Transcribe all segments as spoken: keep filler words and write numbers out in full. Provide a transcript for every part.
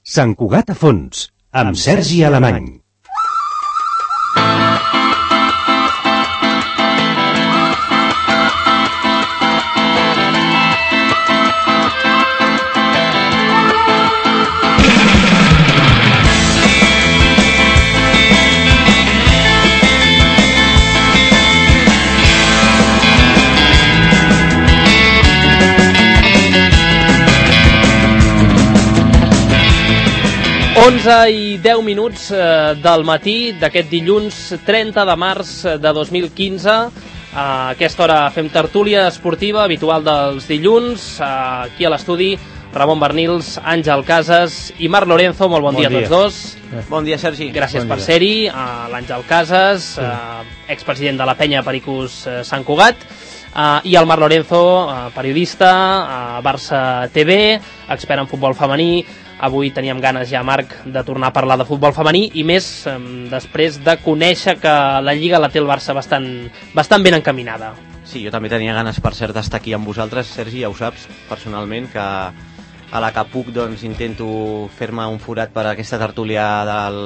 Sant Cugat a fons, amb Sergi Alemany. onze i deu minuts eh, del matí d'aquest dilluns trenta de març de dos mil quinze. A aquesta hora fem tertúlia esportiva habitual dels dilluns. Eh, aquí a l'estudi, Ramon Bernils, Àngel Casas i Marc Lorenzo. Molt bon, bon dia, dia a tots dos. Bon dia, Sergi. Gràcies bon per dia. ser-hi. Uh, L'Àngel Casas, sí. uh, expresident de la penya Pericos uh, Sant Cugat. Uh, I el Marc Lorenzo, uh, periodista, a uh, Barça T V, expert en futbol femení. Avui teníem ganes ja, Marc, de tornar a parlar de futbol femení i més eh, després de conèixer que la Lliga la té el Barça bastant, bastant ben encaminada. Sí, jo també tenia ganes, per cert, d'estar aquí amb vosaltres, Sergi, ja ho saps, personalment, que a la que puc doncs, intento fer-me un forat per aquesta tertúlia del,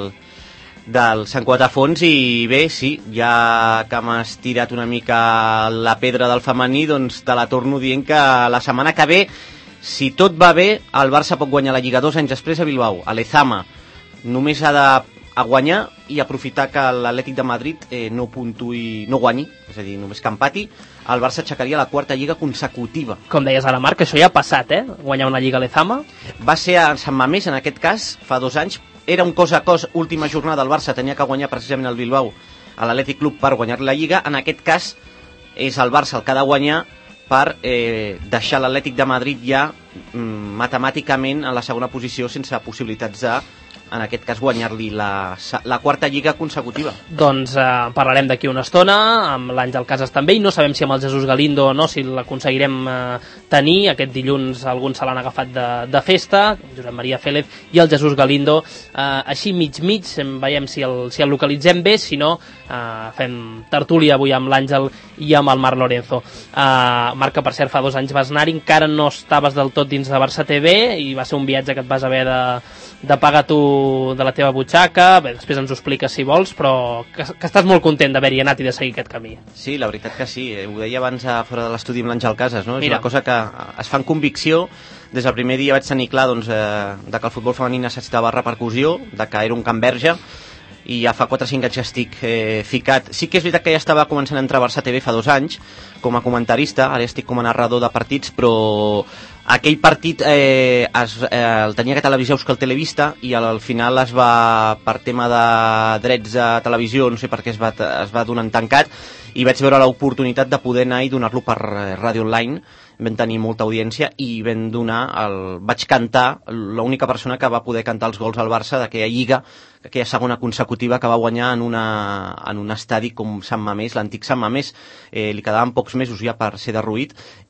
del Sant Cugat a fons i bé, sí, ja que m'has tirat una mica la pedra del femení, doncs te la torno dient que la setmana que ve, si tot va bé, el Barça pot guanyar la Lliga dos anys després a Bilbao, a l'Ezama. Només ha de a guanyar i aprofitar que l'Atlètic de Madrid eh, no puntuï, no guanyi, és a dir, només que empati, el Barça aixecaria la quarta Lliga consecutiva. Com deies ara, Marc, això ja ha passat, eh? Guanyar una Lliga a l'Ezama. Va ser a Sant Mamés, en aquest cas, fa dos anys. Era un cos a cos, última jornada, el Barça tenia que guanyar precisament el Bilbao a l'Atlètic Club per guanyar la Lliga. En aquest cas, és el Barça el que ha de guanyar per eh, deixar l'Atlètic de Madrid ja mm, matemàticament en la segona posició sense possibilitats de, en aquest cas, guanyar-li la, la quarta Lliga consecutiva. Doncs eh, parlarem d'aquí una estona amb l'Àngel Casas també, i no sabem si amb el Jesús Galindo o no, si l'aconseguirem eh, tenir. Aquest dilluns alguns se l'han agafat de, de festa, Josep Maria Félez i el Jesús Galindo, eh, així mig mig, veiem si el, si el localitzem bé, si no eh, fem tertúlia avui amb l'Àngel i amb el Marc Lorenzo. eh, Marc, que per cert fa dos anys vas anar-hi, encara no estaves del tot dins de Barça T V i va ser un viatge que et vas haver de, de pagar tu de la teva butxaca. Bé, després ens ho expliques si vols, però que, que estàs molt content d'haver-hi anat i de seguir aquest camí. Sí, la veritat que sí, ho deia abans a fora de l'estudi amb l'Àngel Casas, no? És Mira. una cosa que es fa en convicció. Des del primer dia vaig tenir clar doncs, eh, de que el futbol femení necessitava repercussió, de que era un camp verge, i ja fa quatre o cinc anys que estic eh, ficat. Sí que és veritat que ja estava començant a entrar a Barça T V fa dos anys com a comentarista, ara estic com a narrador de partits, però aquell partit eh, es, eh, el tenia que televisió Euskal Televista i al, al final es va, per tema de drets de televisió, no sé per què es va, es va donar tancat, i vaig veure l'oportunitat de poder anar i donar-lo per eh, ràdio online. Vam tenir molta audiència i vam donar el... vaig cantar, l'única persona que va poder cantar els gols al Barça d'aquella Lliga, aquella segona consecutiva que va guanyar en, una, en un estadi com Sant Mamés, l'antic Sant Mamés. Eh, li quedaven pocs mesos ja per ser derruït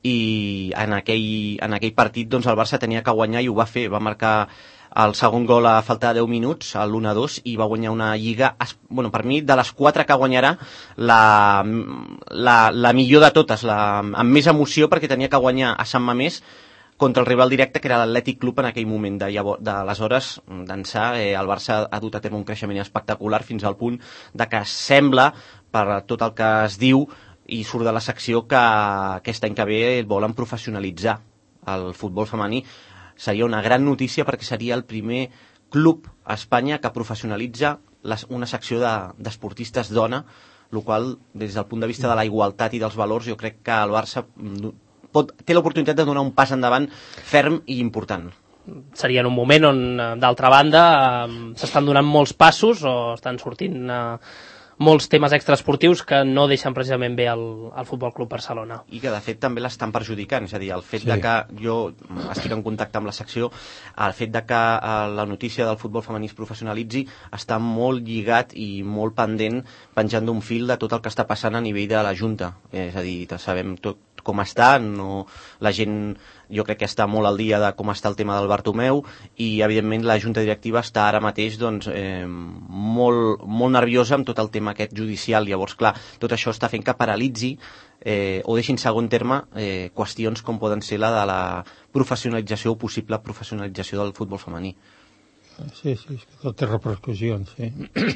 i en aquell, en aquell partit doncs, el Barça tenia que guanyar i ho va fer, va marcar el segon gol a falta de deu minuts, l'u a dos, i va guanyar una Lliga, bueno, per mi, de les quatre que guanyarà, la, la, la millor de totes, la, amb més emoció, perquè tenia que guanyar a Sant Mamés contra el rival directe, que era l'Atlètic Club en aquell moment. De, d'aleshores, d'ençà, eh, el Barça ha dut a terme un creixement espectacular fins al punt de que sembla, per tot el que es diu, i surt de la secció, que aquest any que ve volen professionalitzar el futbol femení. Seria una gran notícia perquè seria el primer club a Espanya que professionalitza les, una secció de, d'esportistes dona, el qual, des del punt de vista de la igualtat i dels valors, jo crec que el Barça pot, té l'oportunitat de donar un pas endavant ferm i important. Seria en un moment on, d'altra banda, s'estan donant molts passos o estan sortint eh, molts temes extraesportius que no deixen precisament bé el, el Futbol Club Barcelona. I que de fet també l'estan perjudicant, és a dir, el fet sí. de que jo estic en contacte amb la secció, el fet de que la notícia del futbol femení es professionalitzi està molt lligat i molt pendent, penjant d'un fil de tot el que està passant a nivell de la Junta. És a dir, sabem tot com està, no, la gent jo crec que està molt al dia de com està el tema del Bartomeu i evidentment la Junta Directiva està ara mateix doncs, eh, molt, molt nerviosa amb tot el tema aquest judicial. Llavors, clar, tot això està fent que paralitzi eh, o deixi en segon terme eh, qüestions com poden ser la de la professionalització o possible professionalització del futbol femení. Sí, sí, tot té repercussions, sí.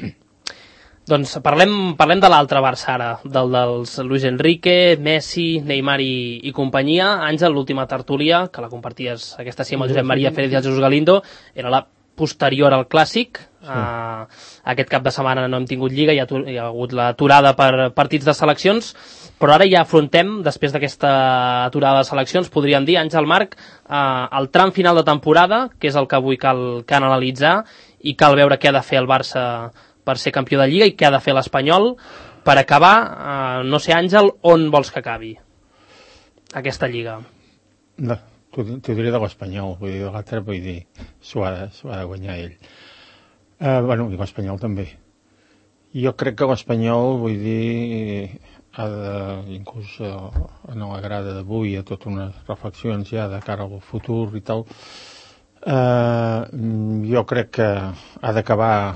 Doncs parlem, parlem de l'altre Barça ara, del dels Luis Enrique, Messi, Neymar i, i companyia. Àngel, l'última tertúlia, que la comparties aquesta sí amb el Josep Maria Félix i el Jesús Galindo, era la posterior al Clàssic. Sí. Uh, aquest cap de setmana no hem tingut Lliga, hi ha, hi ha hagut l'aturada per partits de seleccions, però ara ja afrontem, després d'aquesta aturada de seleccions, podríem dir, Àngel, Marc, uh, el tram final de temporada, que és el que avui cal, cal analitzar, i cal veure què ha de fer el Barça per ser campió de Lliga i què ha de fer l'Espanyol per acabar, uh, no sé, Àngel, on vols que acabi aquesta Lliga? No, t'ho diré de l'Espanyol, vull dir, de l'altre, vull dir, s'ho ha, ha de guanyar ell. Uh, bueno, i l'Espanyol també. Jo crec que l'Espanyol, vull dir, ha de, inclús uh, en la grada d'avui, hi ha totes unes reflexions ja de cara al futur i tal, uh, jo crec que ha d'acabar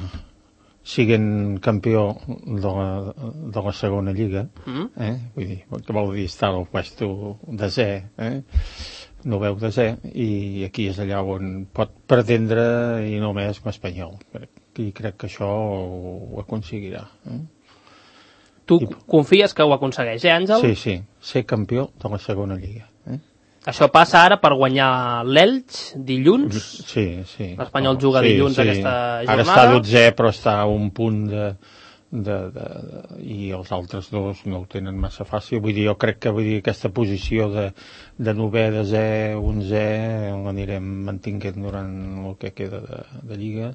siguent campió de la, de la segona lliga, mm. eh? Vull dir, que vol dir estar al puesto desè, eh? noveu desè, i aquí és allà on pot pretendre i només com espanyol. I crec que això ho, ho aconseguirà. Eh? Tu I, confies que ho aconsegueix, eh, Àngel? Sí, sí, ser campió de la segona lliga. Eh? Això passa ara per guanyar l'Elx dilluns? Sí, sí. L'Espanyol juga sí, dilluns sí. aquesta jornada? Ara està dotzè, però està a un punt de... De, de, de, i els altres dos no ho tenen massa fàcil. Vull dir, jo crec que vull dir, aquesta posició de, de novè, desè, onzè l'anirem mantinguent durant el que queda de, de Lliga,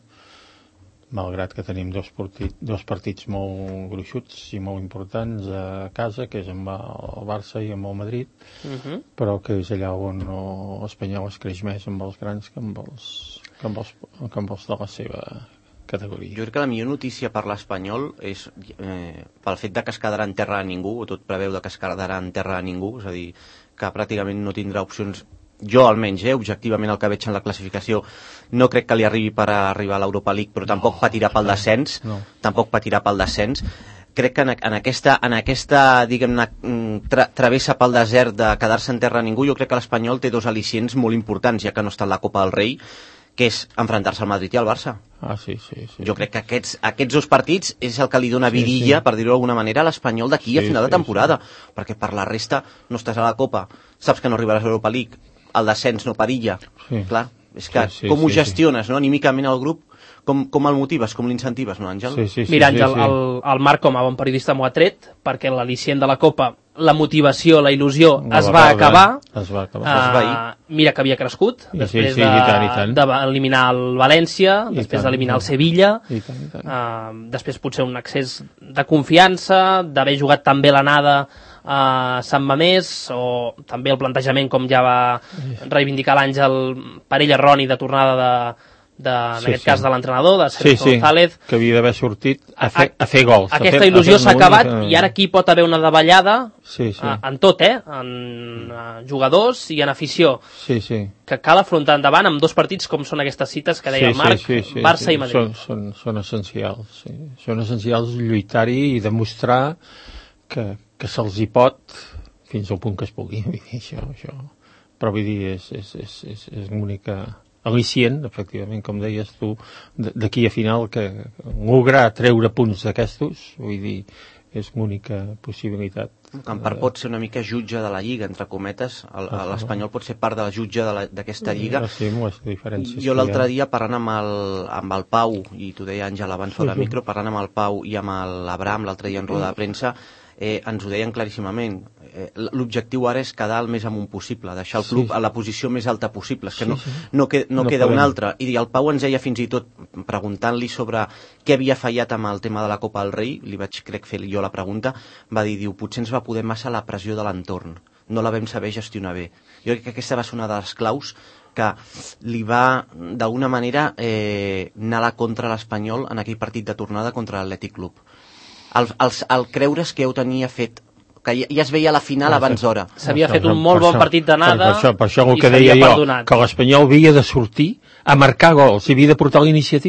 malgrat que tenim dos, partit, dos partits molt gruixuts i molt importants a casa, que és amb el Barça i amb el Madrid, uh-huh. però que és allà on l'Espanyol es creix més amb els grans que amb els, que amb els, que amb els de la seva categoria. Jo crec que la millor notícia per l'Espanyol és eh, pel fet de que es quedarà en terra a ningú, o tot preveu de que es quedarà en terra a ningú, és a dir, que pràcticament no tindrà opcions, jo almenys, eh, objectivament el que veig en la classificació, no crec que li arribi per arribar a l'Europa League, però tampoc no, patirà pel descens, no. tampoc patirà pel descens. Crec que en, en aquesta, en aquesta diguem-ne, tra, travessa pel desert de quedar-se en terra a ningú, jo crec que l'Espanyol té dos al·licients molt importants, ja que no està en la Copa del Rei, que és enfrontar-se al Madrid i al Barça. Ah, sí, sí, sí. Jo crec que aquests, aquests dos partits és el que li dona vidilla, sí, sí. per dir-ho d'alguna manera, a l'Espanyol d'aquí sí, a final sí, de temporada, sí. perquè per la resta no estàs a la Copa, saps que no arribaràs a l'Europa League, el descens no perilla, sí. clar, és que sí, sí, com ho sí, gestiones, sí. no, anímicament el grup, com, com el motives, com l'incentives, no, Àngel? Sí, sí, sí, Mira, Àngel, sí, sí. El, el Marc, com a bon periodista, m'ho ha tret, perquè l'al·licient de la Copa, la motivació, la il·lusió, no, es va acabar. Es va acabar. Uh, es va mira que havia crescut, I després sí, sí, d'eliminar de, el València, I després d'eliminar el Sevilla, I tant, i tant. Uh, després potser un excés de confiança, d'haver jugat tan bé l'anada a Sant Mamés, o també el plantejament, com ja va reivindicar l'Àngel, per ell erroni de tornada de... De, en sí, aquest sí. cas de l'entrenador, de Sergio sí, sí, González, que havia d'haver sortit a fer, a fer gols. Aquesta fer, il·lusió s'ha acabat que... i ara aquí pot haver una davallada sí, sí. A, en tot, eh? En a jugadors i en afició. Sí, sí. Que cal afrontar endavant amb dos partits com són aquestes cites que deia sí, Marc, sí, sí, sí, Barça sí. i Madrid. Són, són, són essencials. Sí. Són essencials lluitar-hi i demostrar que, que se'ls hi pot fins al punt que es pugui. Vull dir, això, això. Però vull dir, és, és, és, és, és l'única... al·licient, efectivament, com deies tu, d'aquí a final, que lograr treure punts d'aquestos, vull dir, és l'única possibilitat. En part pot ser una mica jutge de la Lliga, entre cometes, l'Espanyol pot ser part de la jutge d'aquesta Lliga. Sí, moltes diferències. Jo l'altre dia, parlant amb el, amb el Pau, i t'ho deia Àngel abans fora sí, sí. micro, parlant amb el Pau i amb l'Abraham, l'altre dia en roda de premsa, eh, ens ho deien claríssimament. Eh, l'objectiu ara és quedar el més amunt possible, deixar el club sí. a la posició més alta possible, és que sí, no, sí. no, que, no, no queda podem. un altre. I el Pau ens deia fins i tot, preguntant-li sobre què havia fallat amb el tema de la Copa del Rei, li vaig, crec, fer jo la pregunta, va dir, diu, potser ens va poder massa la pressió de l'entorn, no la vam saber gestionar bé. Jo crec que aquesta va ser una de les claus que li va, d'alguna manera, eh, anar a la contra l'Espanyol en aquell partit de tornada contra l'Atlètic Club. El, el, el creure's que ja ho tenia fet, que ja, ja es veia a la final abans d'hora. S'havia fet un molt bon partit d'anada per això, per això el que deia jo, que l'Espanyol havia de sortir a marcar gols i havia de portar la iniciativa.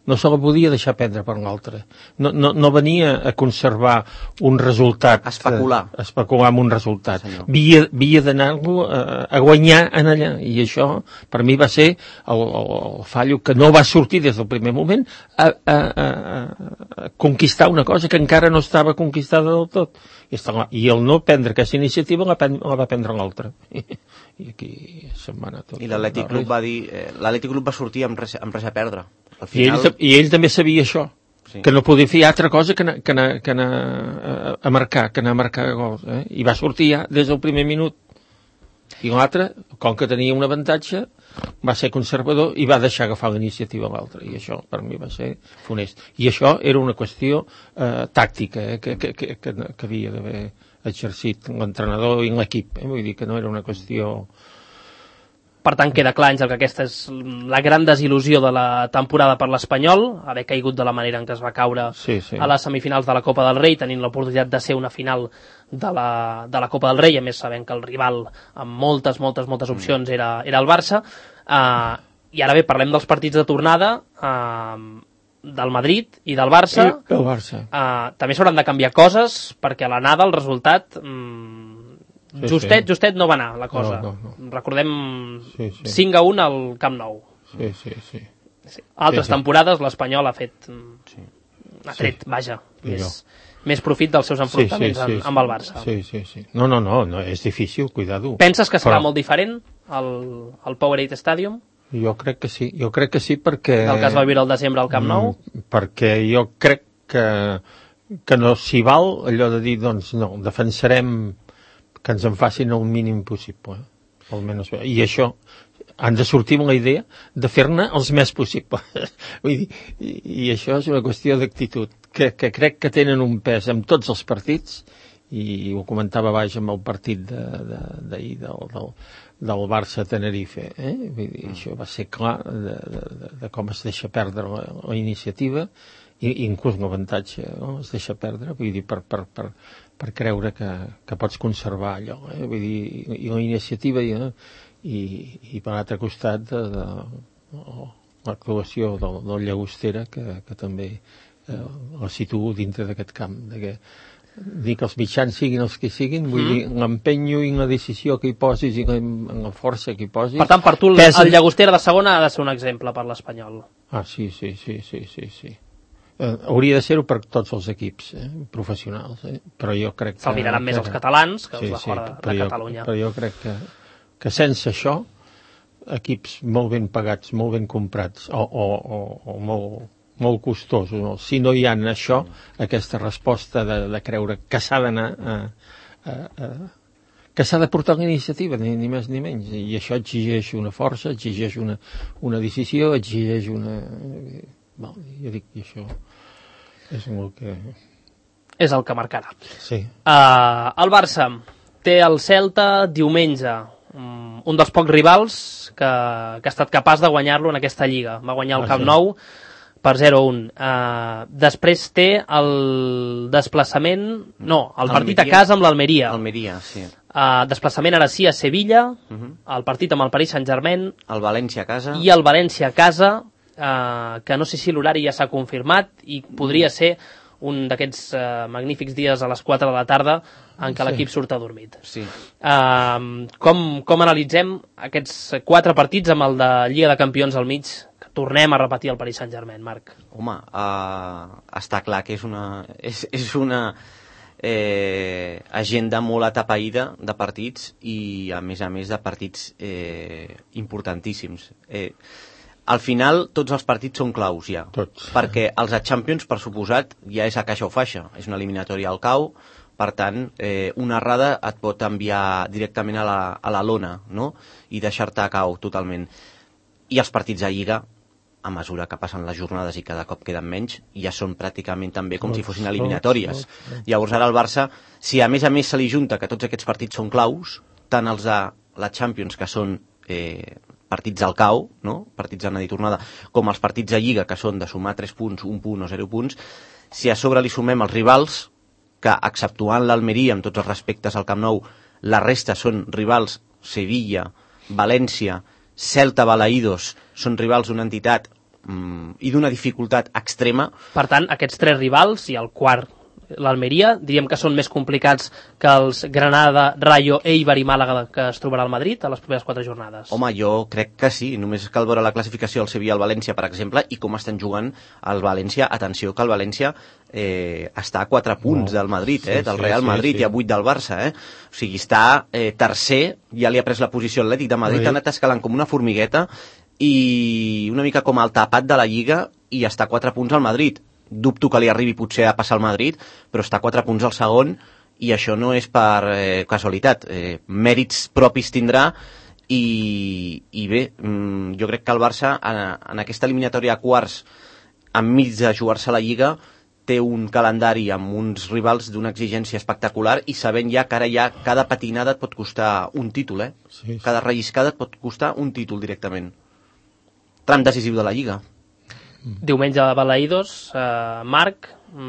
no se la podia deixar prendre per l'altre. No, no, no venia a conservar un resultat. A especular. A especular amb un resultat. Havia, havia d'anar-lo a, a guanyar en allà. I això, per mi, va ser el, el, el fallo que no va sortir des del primer moment a, a, a, a conquistar una cosa que encara no estava conquistada del tot. I, està, i el no prendre aquesta iniciativa la, la va prendre l'altre. I, I aquí se'n va anar tot. I l'Atlètic Club va dir... Eh, L'Atlètic Club va sortir amb res, amb res a perdre. Al final... I, ell, I ell també sabia això, sí. Que no podia fer altra cosa que anar, que anar, que anar a, a marcar, que anar a marcar gols. Eh? I va sortir ja des del primer minut. I l'altre, com que tenia un avantatge, va ser conservador i va deixar agafar l'iniciativa a l'altre. I això, per mi, va ser funest. I això era una qüestió eh, tàctica, eh, que, que, que, que, que havia d'haver exercit l'entrenador i l'equip. Eh? Vull dir que no era una qüestió... Per tant, queda clar, Àngel, que aquesta és la gran desil·lusió de la temporada per l'Espanyol, haver caigut de la manera en què es va caure sí, sí. a les semifinals de la Copa del Rei, tenint l'oportunitat de ser una final de la, de la Copa del Rei, a més sabent que el rival amb moltes, moltes, moltes opcions era, era el Barça. Uh, I ara bé, parlem dels partits de tornada uh, del Madrid i del Barça. I del Barça. Uh, també s'hauran de canviar coses, perquè a l'anada el resultat... Um, Sí, justet, sí. justet no va anar la cosa. No, no, no. Recordem sí, sí. cinc a un al Camp Nou. Sí, sí, sí. sí. Altres sí, sí. temporades l'Espanyol ha fet... Sí. Ha tret, sí. vaja, més, no. més profit dels seus enfrontaments sí, sí, sí, amb, amb el Barça. Sí, sí, sí. No, no, no, no és difícil, cuidado. Penses que serà Però... molt diferent el, el Powerade Stadium? Jo crec que sí, jo crec que sí perquè... Del que es va viure al desembre al Camp Nou? Mm, perquè jo crec que, que no s'hi val allò de dir, doncs no, defensarem... que ens en facin el mínim possible. Eh? Almenys, i això, han de sortir amb la idea de fer-ne els més possibles. Vull dir, i, i això és una qüestió d'actitud, que, que crec que tenen un pes en tots els partits, i ho comentava baix amb el partit d'ahir de, de, del, del, del Barça-Tenerife. Eh? Vull dir, això va ser clar de, de, de com es deixa perdre la, la iniciativa, i inclús l'avantatge no? es deixa perdre, vull dir, per, per, per, per creure que, que pots conservar allò, eh? Vull dir, i, i la iniciativa i, i, i per l'altre costat de, de, de l'actuació del, del Llagostera que, que també eh, la situo dintre d'aquest camp, de que dir que els mitjans siguin els que siguin, vull mm. dir, l'empenyo i la decisió que hi posis i la, la força que hi posis... Per tant, per tu el, pesa... el Llagostera de segona ha de ser un exemple per l'Espanyol. Ah, sí, sí, sí, sí, sí, sí. Uh, hauria de ser-ho per tots els equips eh, professionals, eh? Però jo crec que... Se'l miraran més els catalans que sí, els de fora sí, de jo, Catalunya. Però jo crec que, que sense això, equips molt ben pagats, molt ben comprats, o, o, o, o molt, molt costosos, no? Si no hi ha això, aquesta resposta de, de creure que s'ha d'anar a, a, a, que s'ha de portar la iniciativa, ni, ni més ni menys, i això exigeix una força, exigeix una, una decisió, exigeix una... Bon, jo dic que això és el que... És el que marcarà. Sí. Uh, el Barça té el Celta diumenge, um, un dels pocs rivals que, que ha estat capaç de guanyar-lo en aquesta lliga. Va guanyar el Camp Nou per zero a un. Uh, després té el desplaçament... No, el partit a casa amb l'Almeria. Almeria, sí. Uh, desplaçament ara sí a Sevilla, uh-huh. El partit amb el Paris Saint-Germain. El València a casa. I el València a casa... Uh, que no sé si l'horari ja s'ha confirmat i podria ser un d'aquests uh, magnífics dies a les quatre de la tarda en què sí. L'equip surt adormit. Sí. Uh, com, com analitzem aquests quatre partits amb el de Lliga de Campions al mig, que tornem a repetir el Paris Saint-Germain, Marc? Home, uh, està clar que és una, és, és una eh, agenda molt atapeïda de partits i a més a més de partits eh, importantíssims. Eh, Al final, tots els partits són claus, ja. Tots. Perquè els Champions, per suposat, ja és a caixa o faixa. És una eliminatòria al cau, per tant, eh, una errada et pot enviar directament a la, a la lona, no? I deixar-te a cau totalment. I els partits de Lliga, a mesura que passen les jornades i cada cop queden menys, ja són pràcticament també com tots, si fossin eliminatòries. Tots, tots, tots. Llavors ara el Barça, si a més a més se li junta que tots aquests partits són claus, tant els de la Champions, que són... Eh, partits al cau, no? Partits d'anada i tornada, com els partits de Lliga, que són de sumar tres punts, un punt o zero punts, si a sobre li sumem els rivals, que exceptuant l'Almeria, amb tots els respectes al Camp Nou, la resta són rivals, Sevilla, València, Celta, Balaïdos, són rivals d'una entitat mm, i d'una dificultat extrema. Per tant, aquests tres rivals i el quart, l'Almeria, diríem que són més complicats que els Granada, Rayo, Eibar i Màlaga que es trobarà al Madrid a les properes quatre jornades. Home, jo crec que sí, només cal veure la classificació del Sevilla al València, per exemple, i com estan jugant el València. Atenció que el València eh, està a quatre punts del Madrid, eh, del Real Madrid, sí, sí, sí. I a vuit del Barça, eh? O sigui, està eh, tercer, ja li ha pres la posició Atlètic de Madrid, ha anat escalant com una formigueta i una mica com el tapat de la Lliga, i està a quatre punts al Madrid. Dubto que li arribi potser a passar al Madrid, però està a quatre punts al segon, i això no és per eh, casualitat. Eh, mèrits propis tindrà, i, i bé, mm, jo crec que el Barça en, en aquesta eliminatòria a quarts, enmig de jugar-se la Lliga, té un calendari amb uns rivals d'una exigència espectacular, i sabent ja que ara ja cada patinada et pot costar un títol, eh? Sí, sí. Cada relliscada et pot costar un títol directament. Tram decisiu de la Lliga. Diumenge a Balaïdos, eh, Marc,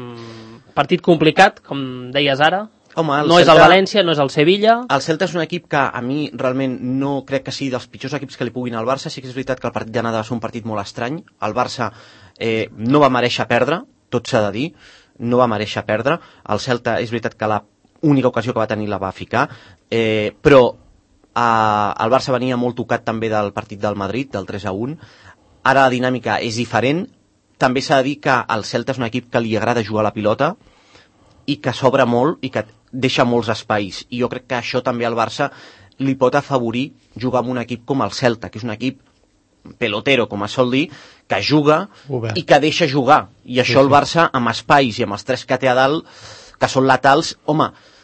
mm, partit complicat, com deies ara. Home, el no Celta, és el València, no és el Sevilla. El Celta és un equip que a mi realment no crec que sigui dels pitjors equips que li puguin al Barça. Sí que és veritat que el partit d'anada va ser un partit molt estrany. El Barça eh, no va mereixer perdre, tot s'ha de dir, no va mereixer perdre. El Celta és veritat que l'única ocasió que va tenir la va ficar, eh, però eh, el Barça venia molt tocat també del partit del Madrid, del tres a un. Ara la dinàmica és diferent. També s'ha de dir que el Celta és un equip que li agrada jugar a la pilota i que s'obre molt i que deixa molts espais. I jo crec que això també al Barça li pot afavorir jugar amb un equip com el Celta, que és un equip pelotero, com es sol dir, que juga Obert. I que deixa jugar. I això sí, el Barça, amb espais i amb els tres que té a dalt, que són letals, home,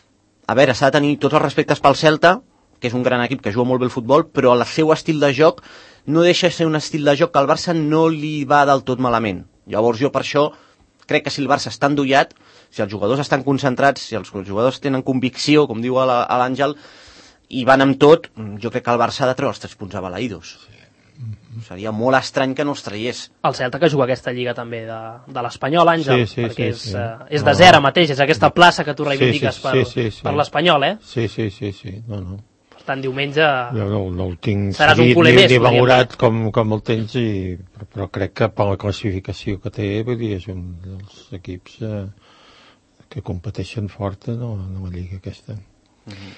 a veure, s'ha de tenir tots els respectes pel Celta, que és un gran equip que juga molt bé el futbol, però el seu estil de joc no deixa de ser un estil de joc que al Barça no li va del tot malament. Llavors jo per això crec que si el Barça està endollat, si els jugadors estan concentrats, si els jugadors tenen convicció, com diu l'Àngel, i van amb tot, jo crec que el Barça ha de treure els tres punts a Balaïdos. Sí. Mm-hmm. Seria molt estrany que no els traiés. El Celta que juga aquesta lliga també de, de l'Espanyol, Àngel, sí, sí, perquè sí, és, sí. Uh, és de zero mateix, és aquesta plaça que tu reivindiques sí, sí, sí, per, sí, sí. per l'Espanyol, eh? Sí, sí, sí, sí, no, no. Tant diumenge jo no, no el tinc seràs seguit, un culer més, ni valorat com, com el tens, i, però, però crec que per la classificació que té, vull dir, és un dels equips eh, que competeixen fort en la lliga aquesta. Mm-hmm.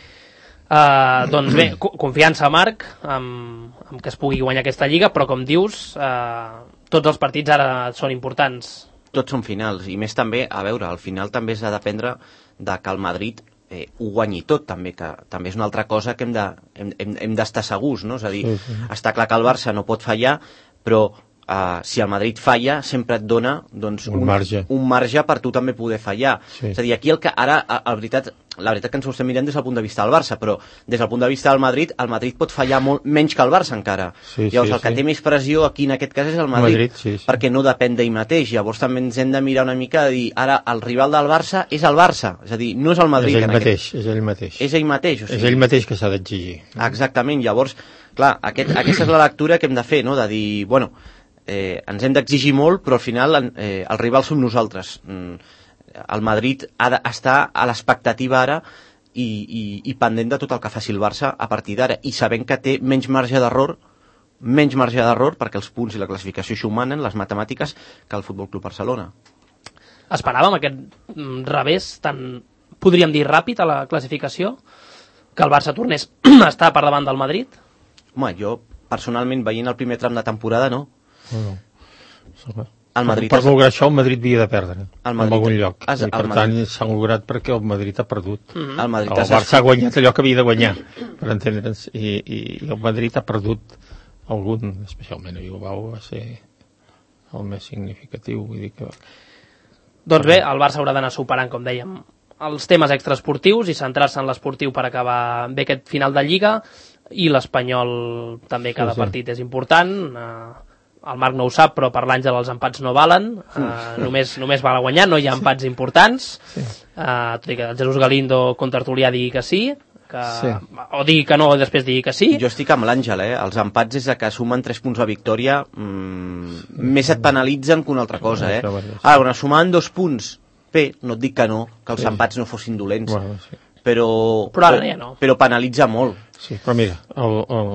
Uh, doncs bé, confiança, Marc, amb, amb que es pugui guanyar aquesta lliga, però com dius, uh, tots els partits ara són importants. Tots són finals, i més també, a veure, al final també s'ha d'aprendre de que el Madrid Eh, ho guanyi tot, també, que també és una altra cosa que hem de, hem, hem, hem d'estar segurs, no? És a dir, sí, sí. Està clar que el Barça no pot fallar, però eh, si el Madrid falla, sempre et dona doncs, un, un, marge. un marge per tu també poder fallar. Sí. És a dir, aquí el que ara, la veritat, la veritat que ens ho estem mirant des del punt de vista del Barça, però des del punt de vista del Madrid, el Madrid pot fallar molt menys que el Barça encara. Sí, Llavors sí, el que sí. té més pressió aquí en aquest cas és el Madrid, Madrid sí, sí. perquè no depèn d'ell mateix. Llavors també ens hem de mirar una mica de dir, ara el rival del Barça és el Barça, és a dir, no és el Madrid. És ell mateix, aquest... és ell mateix. És ell mateix. O sigui... És ell mateix que s'ha d'exigir. Exactament, llavors, clar, aquest, aquesta és la lectura que hem de fer, no? De dir, bueno, eh, ens hem d'exigir molt, però al final eh, el rival som nosaltres. Mm, el Madrid ha d'estar a l'expectativa ara i, i, i pendent de tot el que faci el Barça a partir d'ara, i sabent que té menys marge d'error, menys marge d'error, perquè els punts i la classificació això ho manen, les matemàtiques, que el Futbol Club Barcelona. Esperàvem aquest revés tan, podríem dir, ràpid a la classificació, que el Barça tornés a estar per davant del Madrid? Home, jo, personalment, veient el primer tram de temporada, no. No, no. El Madrid per has... lograr això el Madrid havia de perdre en algun lloc, has... i per tant s'ha lograt perquè el Madrid ha perdut. Mm-hmm. El, Madrid el has... Barça ha guanyat allò que havia de guanyar, per entendre'ns, i, i, i el Madrid ha perdut algun, especialment a Bilbao va ser el més significatiu, vull dir que... Doncs bé, el Barça haurà d'anar superant, com dèiem, els temes extraesportius i centrar-se en l'esportiu per acabar bé aquest final de Lliga, i l'Espanyol també, cada sí, sí. partit és important. eh, el Marc no ho sap, però per l'Àngel els empats no valen, uh, només, només val a guanyar, no hi ha empats sí. importants, sí. uh, tot i que el Jesús Galindo contertulià digui que sí, que, sí. o digui que no i després digui que sí. Jo estic amb l'Àngel, eh? Els empats és que sumen tres punts a victòria, mmm, sí. més et penalitzen que una altra cosa, eh? Ara, quan sumaven dos punts, bé, no et dic que no, que els sí. empats no fossin dolents, bueno, sí. però, però, ara ja no. però penalitza molt. Sí, però mira, el, el,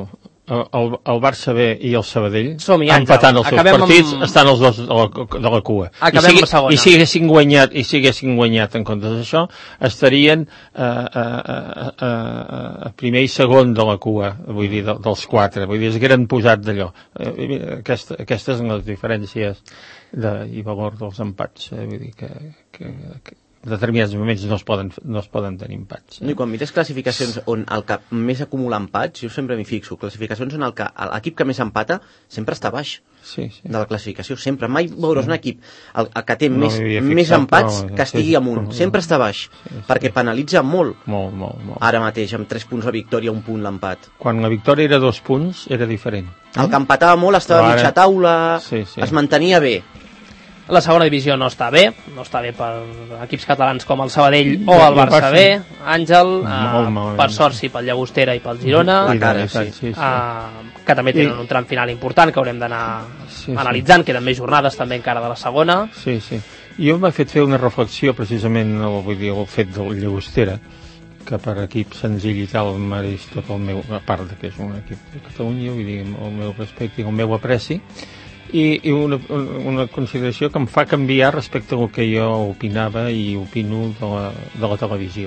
el, el Barça B i el Sabadell Som-hi, empatant els seus acabem partits amb... estan els dos de la, de la cua. Acabem I si, amb segona. I si haguessin guanyat, i si haguessin guanyat en comptes d'això, estarien a, a, a, a, a primer i segon de la cua, vull dir, de, dels quatre, vull dir, es hagueren posat d'allò. Aquesta, aquestes són les diferències de, i valor dels empats, eh? Vull dir que, que, que en determinats moments no es poden, no es poden tenir empats. No, i quan mires classificacions on el que més acumula empats, jo sempre m'hi fixo, classificacions on el que, l'equip que més empata sempre està baix sí, sí. de la classificació, sempre. Mai veuràs sí. un equip el, el que té no més, més empats però, que estigui sí, amunt, sí, sempre està baix, sí, sí. perquè penalitza molt. Molt, molt, molt. Ara mateix, amb tres punts la victòria, un punt l'empat. Quan la victòria era dos punts, era diferent. El que empatava molt estava a mitja taula, sí, sí. es mantenia bé. La segona divisió no està bé, no està bé per equips catalans com el Sabadell o el Barça B. Àngel, eh, per sort sí pel Llagostera i pel Girona, la cara, sí. Sí, sí. Eh, que també tenen un tram final important que haurem d'anar sí, analitzant, sí. Queden més jornades també encara de la segona. Sí, sí. Jo m'ha fet fer una reflexió precisament, vull dir, el fet del Llagostera, que per equip senzill i tal mereix tot el meu, a part de que és un equip de Catalunya, vull dir, el meu respecte i el meu apreci, i, i una, una consideració que em fa canviar respecte al que jo opinava i opino de la, de la televisió,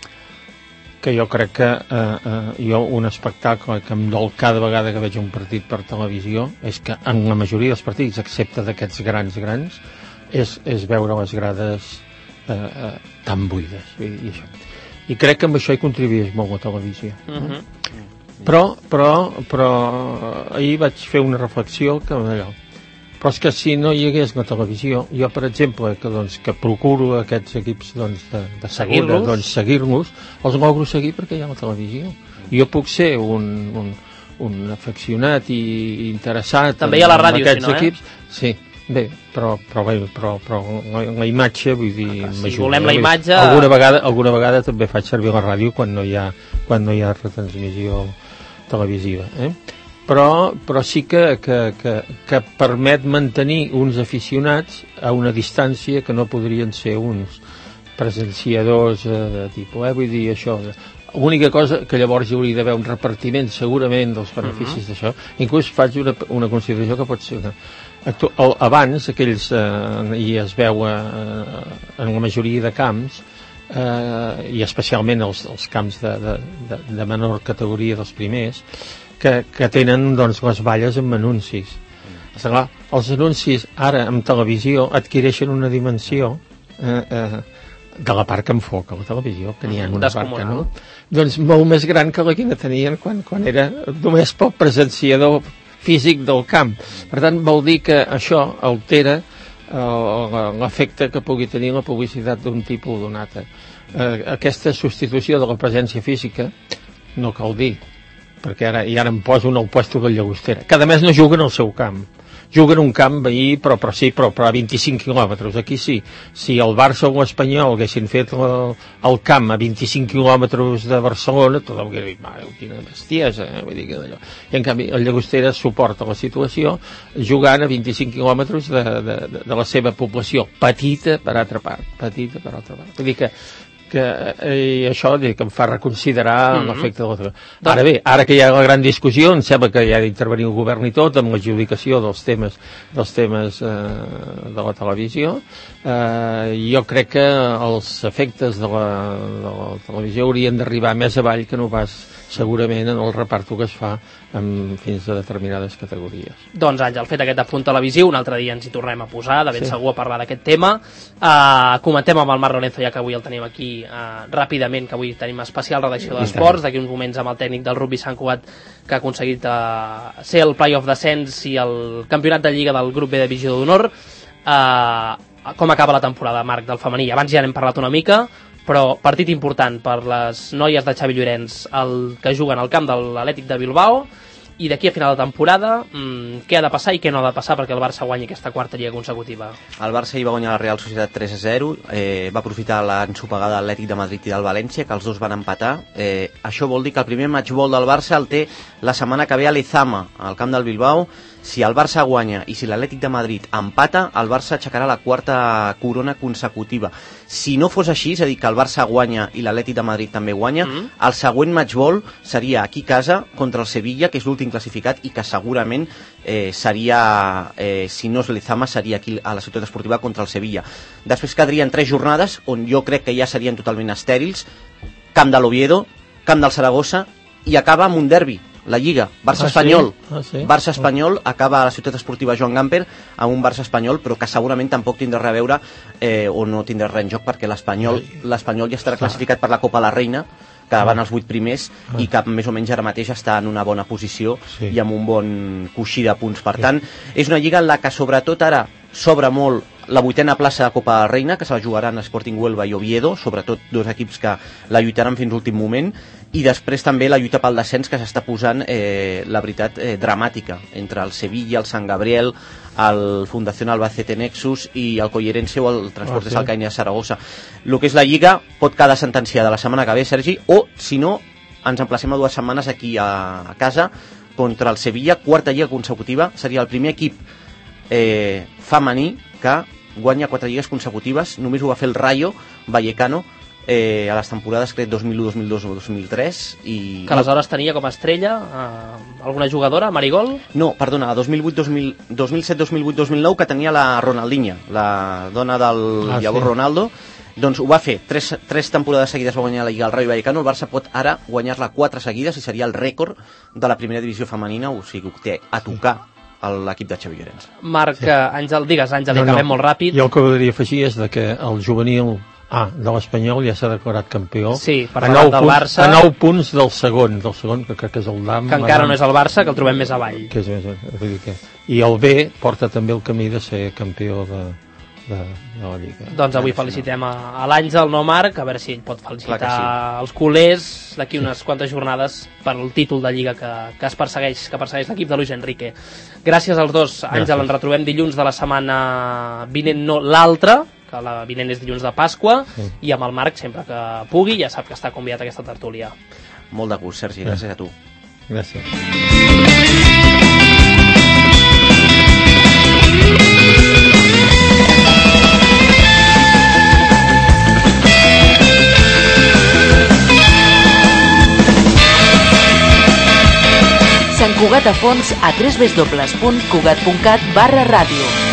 que jo crec que eh, eh, jo un espectacle que em dol cada vegada que veig un partit per televisió és que en la majoria dels partits, excepte d'aquests grans grans, és, és veure les grades eh, eh, tan buides i, i, això. I crec que amb això hi contribueix molt la televisió. Uh-huh. Però, però, però ahir vaig fer una reflexió que allò, però és que si no hi hagués la televisió, jo per exemple que, doncs, que procuro aquests equips doncs, de, de segona, doncs, seguir-los, els logro seguir perquè hi ha la televisió. Jo puc ser un, un, un afeccionat i interessat també hi ha la ràdio, en aquests si no, equips, eh? Sí, bé, però, però, bé, però, però la, la imatge, vull dir... Si volem la imatge... Alguna vegada, alguna vegada també faig servir la ràdio quan no hi ha, quan no hi ha retransmissió televisiva, eh? Però, però sí que, que, que, que permet mantenir uns aficionats a una distància que no podrien ser uns presenciadors eh, de tipus, eh? Vull dir, això... L'única cosa que llavors hi hauria d'haver un repartiment segurament dels beneficis uh-huh. d'això, inclús faig una, una consideració que pot ser una... Abans, aquells, eh, i es veu eh, en la majoria de camps, eh, i especialment els, els camps de, de, de, de menor categoria dels primers, que, que tenen doncs, les valles amb anuncis. Mm. Clar, els anuncis ara en televisió adquireixen una dimensió eh, eh, de la part que enfoca la televisió, que n'hi ha una part que no, doncs molt més gran que la que tenien quan, quan era només pel presenciador físic del camp. Per tant, vol dir que això altera eh, l'efecte que pugui tenir la publicitat d'un tipus o d'un altre. Eh, aquesta substitució de la presència física no cal dir, perquè ara, i ara em poso en el puesto del Llagostera, que a més no juguen al seu camp, juguen un camp veí, però, però sí, però, però a vint-i-cinc quilòmetres. Aquí sí, si el Barça o l'Espanyol haguessin fet el, el camp a vint-i-cinc quilòmetres de Barcelona, tothom hauria dit, mare, quina bestiesa, eh? Vull dir que d'allò. I en canvi el Llagostera suporta la situació jugant a vint-i-cinc quilòmetres de, de, de, de la seva població, petita per altra part, petita per altra part. Vull dir que que eh, això que em fa reconsiderar mm-hmm. l'efecte de la... Ara bé, ara que hi ha la gran discussió, em sembla que hi ha d'intervenir el govern i tot amb l'adjudicació dels temes dels temes eh, de la televisió. Eh, jo crec que els efectes de la, de la televisió haurien d'arribar més avall que no pas segurament en el reparto que es fa amb, fins a determinades categories. Doncs Àngel, fet aquest apunt televisiu, un altre dia ens hi tornem a posar, de ben sí. segur a parlar d'aquest tema. Uh, comentem amb el Marc Lorenzo, ja que avui el tenim aquí uh, ràpidament, que avui tenim especial redacció d'esports, d'aquí uns moments amb el tècnic del rugby Sant Cugat, que ha aconseguit uh, ser el play-off d'ascens i el campionat de Lliga del grup B de Divisió d'Honor. Uh, com acaba la temporada, Marc, del femení? Abans ja n'hem parlat una mica, però partit important per les noies de Xavi Llorenç, el que juguen al camp de l'Atlètic de Bilbao, i d'aquí a final de temporada, mmm, què ha de passar i què no ha de passar perquè el Barça guanyi aquesta quarta lliga consecutiva? El Barça hi va guanyar la Real Societat tres a zero, eh, va aprofitar l'ensopegada de l'Atlètic de Madrid i del València, que els dos van empatar. Eh, això vol dir que el primer matchball del Barça el té la setmana que ve a l'Ezama, al camp del Bilbao. Si el Barça guanya i si l'Atlètic de Madrid empata, el Barça aixecarà la quarta corona consecutiva. Si no fos així, és a dir, que el Barça guanya i l'Atlètic de Madrid també guanya, mm. el següent matchball seria aquí a casa contra el Sevilla, que és l'últim classificat i que segurament eh, seria, eh, si no és l'Ezama, seria aquí a la Ciutat Esportiva contra el Sevilla. Després quedarien tres jornades on jo crec que ja serien totalment estèrils: camp de l'Oviedo, camp del Saragossa, i acaba amb un derbi, la Lliga, Barça-Espanyol. Ah, sí? Ah, sí? Barça-Espanyol acaba a la Ciutat Esportiva Joan Gamper amb un Barça-Espanyol, però que segurament tampoc tindrà res a veure eh, o no tindrà res en joc, perquè l'Espanyol l'Espanyol ja estarà classificat per la Copa la Reina, que van els vuit primers, ah. i que més o menys ara mateix està en una bona posició, sí. i amb un bon coixí de punts. Per sí. tant, és una lliga en la que sobretot ara s'obre molt la vuitena plaça de Copa Reina, que se la jugaran Sporting Huelva i Oviedo, sobretot dos equips que la lluitaran fins l'últim moment, i després també la lluita pel descens, que s'està posant, eh, la veritat, eh, dramàtica, entre el Sevilla, el Sant Gabriel, el Fundación Albacete Nexus i el Collerense o el Transportes ah, sí. Alcaine de Saragossa. El que és la Lliga pot quedar sentenciada la setmana que ve, Sergi, o, si no, ens emplacem a dues setmanes aquí a, a casa contra el Sevilla, quarta Lliga consecutiva. Seria el primer equip eh, femení que guanya quatre lligues consecutives. Només ho va fer el Rayo Vallecano eh, a les temporades, crec, dos mil u, dos mil dos o dos mil tres. I... Que aleshores tenia com a estrella eh, alguna jugadora, Marigol? No, perdona, dos mil vuit, dos mil, dos mil set, dos mil vuit, dos mil nou, que tenia la Ronaldinha, la dona del ah, llavors sí. Ronaldo. Doncs ho va fer, tres, tres temporades seguides va guanyar la Lliga al Rayo Vallecano. El Barça pot ara guanyar-la quatre seguides i seria el rècord de la primera divisió femenina, o sigui, té a tocar l'equip de Xavi Llorens. Marc, sí. Àngel, digues, Àngel, no, i acabem no. molt ràpid. Jo el que voldria afegir és de que el juvenil A de l'Espanyol ja s'ha declarat campió. Sí, per davant del Barça. A nou punts del segon, del segon, que crec que és el D A M. Que encara no és el Barça, que el trobem més avall. Que és, és, que... I el B porta també el camí de ser campió de, de, de la Lliga. Doncs avui felicitem a, a l'Àngel, no Marc, a veure si ell pot felicitar sí. els culers d'aquí unes quantes jornades per el títol de Lliga que, que es persegueix, que persegueix l'equip de Luis Enrique. Gràcies als dos, Àngel. Gràcies. Ens retrobem dilluns de la setmana vinent, no l'altra, que la vinent és dilluns de Pasqua, sí. i amb el Marc sempre que pugui, ja sap que està convidat a aquesta tertúlia. Molt de gust, Sergi, gràcies a tu. Gràcies. Sant Cugat a fons a w w w punt cugat punt cat barra ràdio.